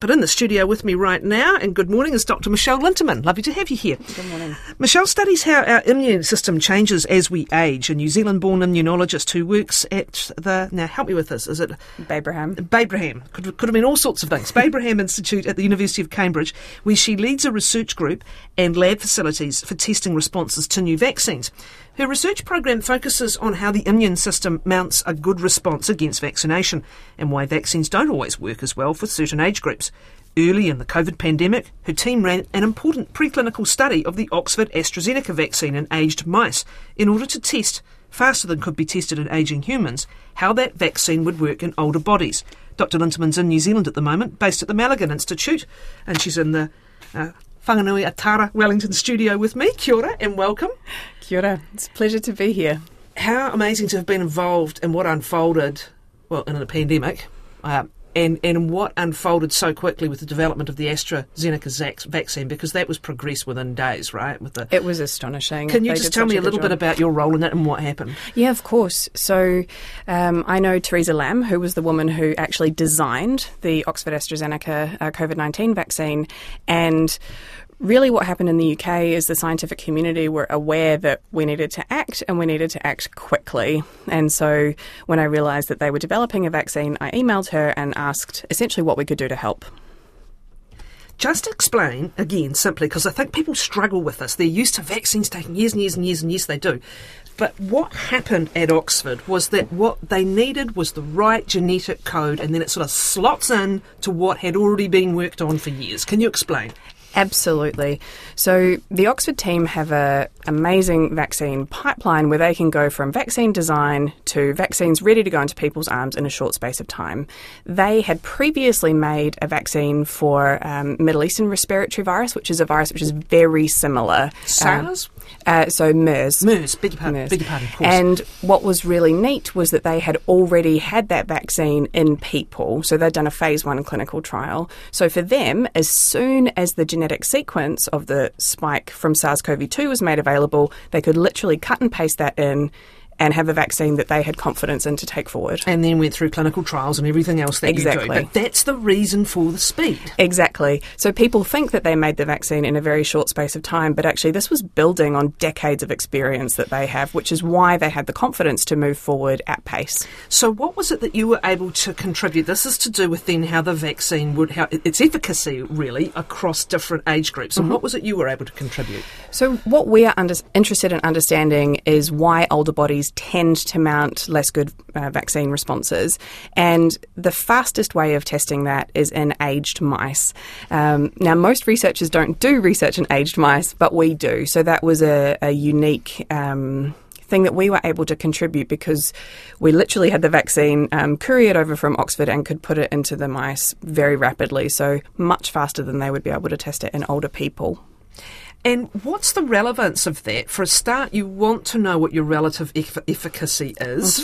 But in the studio with me right now, and good morning, is Dr. Michelle Linterman. Lovely to have you here. Good morning. Michelle studies how our immune system changes as we age. A New Zealand-born immunologist who works at now help me with this, is it? Babraham. Could have been all sorts of things. Babraham Institute at the University of Cambridge, where she leads a research group and lab facilities for testing responses to new vaccines. Her research program focuses on how the immune system mounts a good response against vaccination and why vaccines don't always work as well for certain age groups. Early in the COVID pandemic, her team ran an important preclinical study of the Oxford AstraZeneca vaccine in aged mice in order to test, faster than could be tested in ageing humans, how that vaccine would work in older bodies. Dr. Linterman's in New Zealand at the moment, based at the Malaghan Institute, and she's in the Whanganui Atara Wellington studio with me. Kia ora and welcome. Kia ora. It's a pleasure to be here. How amazing to have been involved in what unfolded, in a pandemic, and what unfolded so quickly with the development of the AstraZeneca vaccine, because that was progressed within days, right? It was astonishing. Can you just tell me a little bit about your role in it and what happened? Yeah, of course. So I know Theresa Lam, who was the woman who actually designed the Oxford AstraZeneca COVID-19 vaccine, and really what happened in the UK is the scientific community were aware that we needed to act, and we needed to act quickly. And so when I realised that they were developing a vaccine, I emailed her and asked essentially what we could do to help. Just explain, again, simply, because I think people struggle with this. They're used to vaccines taking years and years and years, and yes, they do. But what happened at Oxford was that what they needed was the right genetic code, and then it sort of slots in to what had already been worked on for years. Can you explain? Absolutely. So the Oxford team have an amazing vaccine pipeline where they can go from vaccine design to vaccines ready to go into people's arms in a short space of time. They had previously made a vaccine for Middle Eastern respiratory virus, which is a virus which is very similar. SARS? So MERS. MERS, beg your pardon, of course. And what was really neat was that they had already had that vaccine in people. So they'd done a phase 1 clinical trial. So for them, as soon as the genetic sequence of the spike from SARS-CoV-2 was made available, they could literally cut and paste that in and have a vaccine that they had confidence in to take forward. And then went through clinical trials and everything else that you do. But that's the reason for the speed. Exactly. So people think that they made the vaccine in a very short space of time, but actually this was building on decades of experience that they have, which is why they had the confidence to move forward at pace. So what was it that you were able to contribute? This is to do with then how the vaccine would, how its efficacy really across different age groups. And what was it you were able to contribute? So what we are interested in understanding is why older bodies tend to mount less good vaccine responses. And the fastest way of testing that is in aged mice. Now, most researchers don't do research in aged mice, but we do. So that was a unique thing that we were able to contribute because we literally had the vaccine couriered over from Oxford and could put it into the mice very rapidly, so much faster than they would be able to test it in older people. And what's the relevance of that? For a start, you want to know what your relative efficacy is.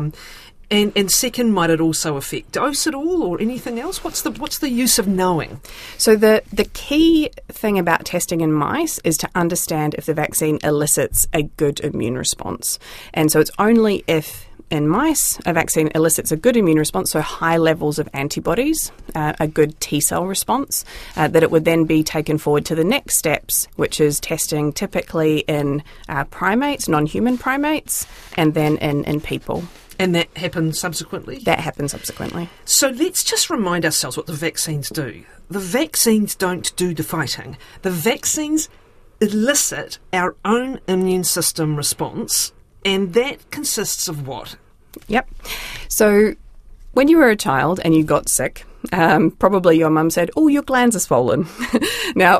And second, might it also affect dose at all or anything else? What's the use of knowing? So the key thing about testing in mice is to understand if the vaccine elicits a good immune response. And so it's only if in mice, a vaccine elicits a good immune response, so high levels of antibodies, a good T-cell response, that it would then be taken forward to the next steps, which is testing typically in primates, non-human primates, and then in people. And that happens subsequently? That happens subsequently. So let's just remind ourselves what the vaccines do. The vaccines don't do the fighting. The vaccines elicit our own immune system response. And that consists of what? Yep. So when you were a child and you got sick, probably your mum said, "Oh, your glands are swollen." Now,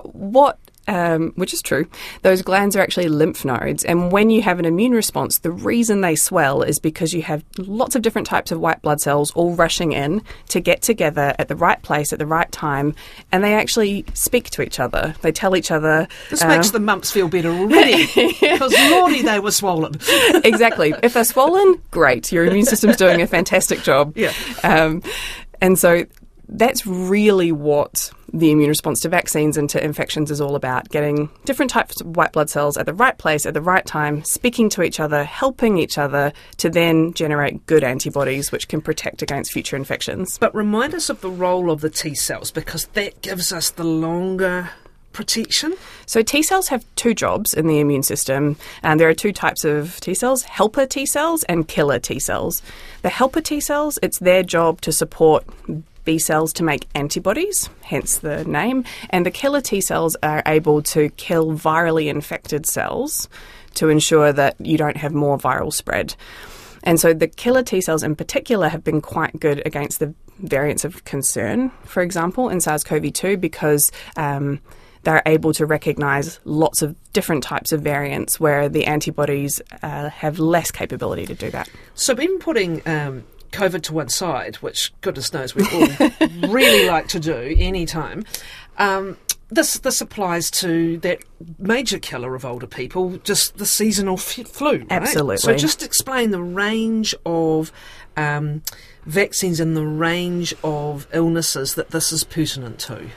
which is true, those glands are actually lymph nodes. And when you have an immune response, the reason they swell is because you have lots of different types of white blood cells all rushing in to get together at the right place at the right time. And they actually speak to each other. They tell each other. This makes the mumps feel better already. Because lordy, they were swollen. Exactly. If they're swollen, great. Your immune system's doing a fantastic job. Yeah. And so that's really what the immune response to vaccines and to infections is all about getting different types of white blood cells at the right place at the right time, speaking to each other, helping each other to then generate good antibodies which can protect against future infections. But remind us of the role of the T cells, because that gives us the longer protection. So T cells have two jobs in the immune system, and there are two types of T cells, helper T cells and killer T cells. The helper T cells, it's their job to support B cells to make antibodies, hence the name, and the killer T cells are able to kill virally infected cells to ensure that you don't have more viral spread. And so the killer T cells in particular have been quite good against the variants of concern, for example, in SARS-CoV-2, because they're able to recognise lots of different types of variants where the antibodies have less capability to do that. So even putting COVID to one side, which goodness knows we all really like to do anytime, this applies to that major killer of older people, just the seasonal flu, right? Absolutely. So just explain the range of vaccines and the range of illnesses that this is pertinent to.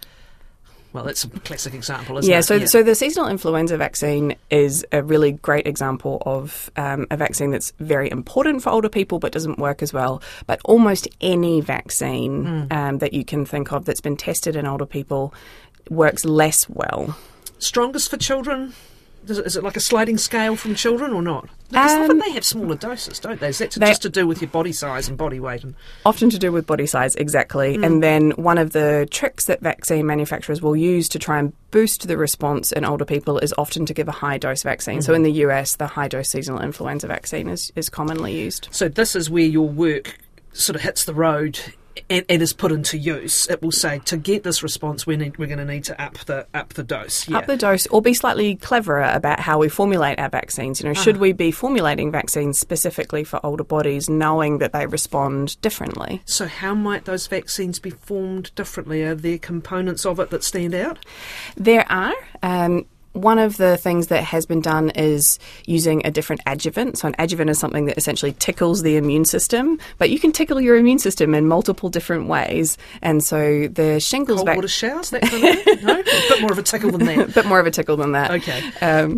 Well, that's a classic example, isn't it? So the seasonal influenza vaccine is a really great example of a vaccine that's very important for older people but doesn't work as well. But almost any vaccine that you can think of that's been tested in older people works less well. Strongest for children? Is it like a sliding scale from children or not? Because often they have smaller doses, don't they? Is that just to do with your body size and body weight? Often to do with body size, exactly. And then one of the tricks that vaccine manufacturers will use to try and boost the response in older people is often to give a high-dose vaccine. So in the US, the high-dose seasonal influenza vaccine is commonly used. So this is where your work sort of hits the road and is put into use. It will say, to get this response, we're going to need to up the dose. Yeah. Up the dose, or be slightly cleverer about how we formulate our vaccines. You know, should we be formulating vaccines specifically for older bodies, knowing that they respond differently? So how might those vaccines be formed differently? Are there components of it that stand out? There are. One of the things that has been done is using a different adjuvant. So an adjuvant is something that essentially tickles the immune system, but you can tickle your immune system in multiple different ways. And so the shingles... Cold water showers, that kind of thing? No? A bit more of a tickle than that. A bit more of a tickle than that. Okay.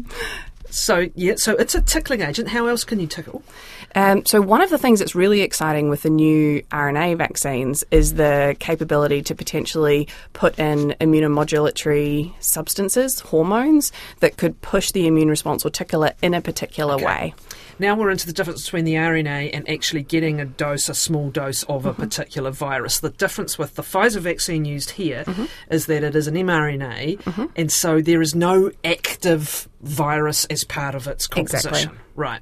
So it's a tickling agent. How else can you tickle? So one of the things that's really exciting with the new RNA vaccines is the capability to potentially put in immunomodulatory substances, hormones, that could push the immune response or tickle it in a particular way. Now we're into the difference between the RNA and actually getting a small dose of a particular virus. The difference with the Pfizer vaccine used here is that it is an mRNA, and so there is no active virus as part of its composition. Exactly. Right.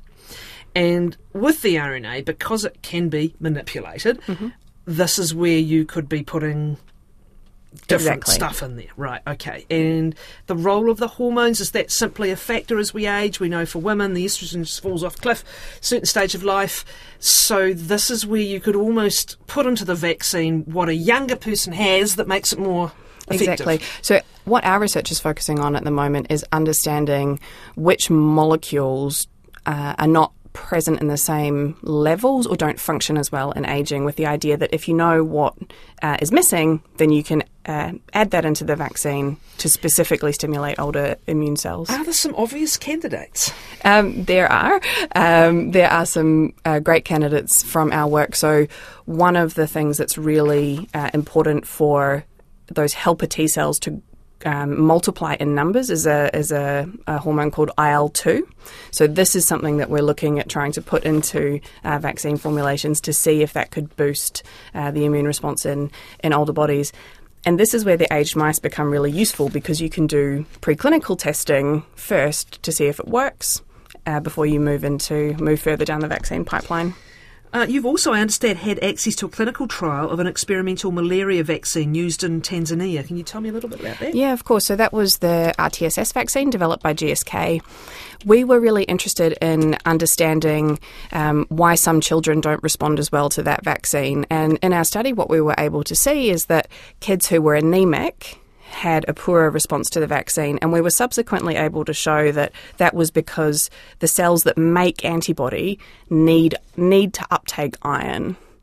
And with the RNA, because it can be manipulated, this is where you could be putting different stuff in there. Right, okay. And the role of the hormones, is that simply a factor as we age? We know for women the estrogen just falls off a cliff, certain stage of life. So this is where you could almost put into the vaccine what a younger person has that makes it more effective. Exactly. So what our research is focusing on at the moment is understanding which molecules are not present in the same levels or don't function as well in aging, with the idea that if you know what is missing, then you can add that into the vaccine to specifically stimulate older immune cells. Are there some obvious candidates? There are. There are some great candidates from our work. So one of the things that's really important for those helper T cells to multiply in numbers is a hormone called IL-2. So this is something that we're looking at trying to put into vaccine formulations to see if that could boost the immune response in older bodies. And this is where the aged mice become really useful, because you can do preclinical testing first to see if it works before you move further down the vaccine pipeline. You've also, I understand, had access to a clinical trial of an experimental malaria vaccine used in Tanzania. Can you tell me a little bit about that? Yeah, of course. So that was the RTSS vaccine developed by GSK. We were really interested in understanding why some children don't respond as well to that vaccine. And in our study, what we were able to see is that kids who were anemic had a poorer response to the vaccine, and we were subsequently able to show that that was because the cells that make antibody need to uptake iron.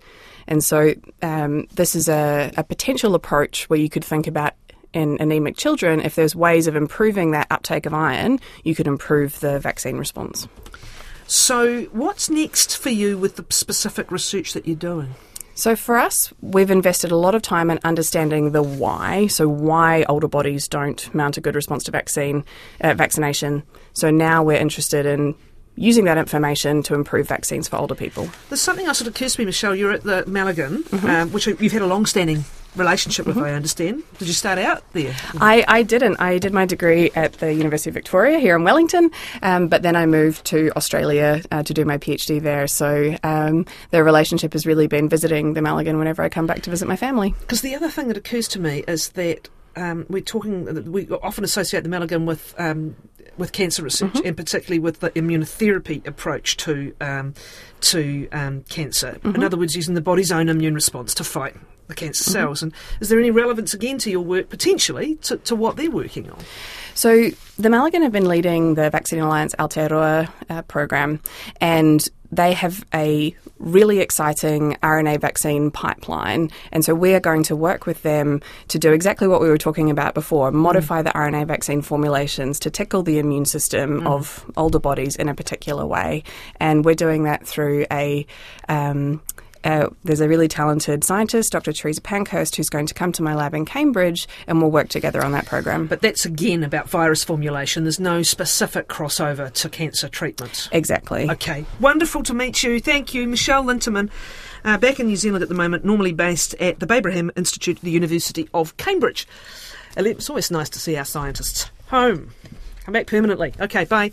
And so this is a potential approach where you could think about in anemic children, if there's ways of improving that uptake of iron, you could improve the vaccine response. So what's next for you with the specific research that you're doing? So for us, we've invested a lot of time in understanding the why, so why older bodies don't mount a good response to vaccination. So now we're interested in using that information to improve vaccines for older people. There's something else that occurs to me, Michelle. You're at the Malaghan, which you've had a long-standing relationship with, I understand. Did you start out there? I didn't. I did my degree at the University of Victoria here in Wellington, but then I moved to Australia to do my PhD there. So the relationship has really been visiting the Malaghan whenever I come back to visit my family. Because the other thing that occurs to me is that we often associate the Malaghan with cancer research, and particularly with the immunotherapy approach to cancer. In other words, using the body's own immune response to fight the cancer cells. And is there any relevance, again, to your work, potentially, to what they're working on? So the Malaghan have been leading the Vaccine Alliance Aotearoa program, and they have a really exciting RNA vaccine pipeline. And so we are going to work with them to do exactly what we were talking about before, modify the RNA vaccine formulations to tickle the immune system of older bodies in a particular way. And we're doing that through there's a really talented scientist, Dr. Teresa Pankhurst, who's going to come to my lab in Cambridge, and we'll work together on that program. But that's, again, about virus formulation. There's no specific crossover to cancer treatment. Exactly. Okay. Wonderful to meet you. Thank you. Michelle Linterman, back in New Zealand at the moment, normally based at the Babraham Institute at the University of Cambridge. It's always nice to see our scientists home. Come back permanently. Okay, bye.